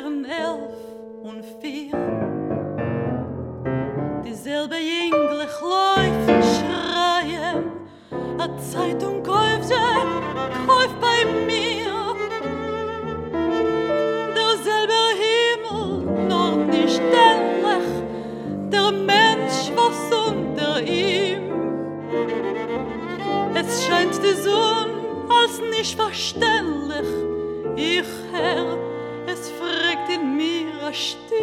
wären 11:04. Dieselbe Jünglich läuft, schreien, a Zeitung kauft bei mir. Derselbe Himmel, noch nicht ähnlich, der Mensch, was unter ihm. Es scheint die Sonne als nicht verständlich. Ich hör, es fragt in mir a Stimm.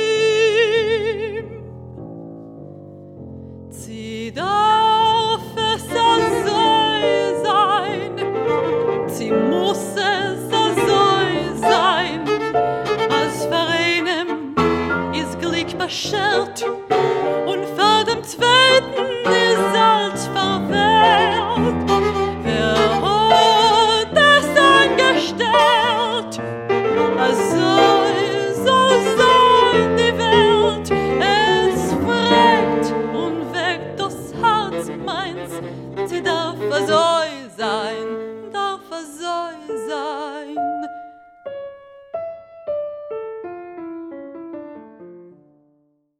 Sie darf es so sein, sie muss es so sein, als für einem ist Glück beschert und für dem Zweiten ist alles verwehrt. Wer hat das angestellt? So soll sein die Welt. Es fragt und weckt das Herz meins, sie darf so sein.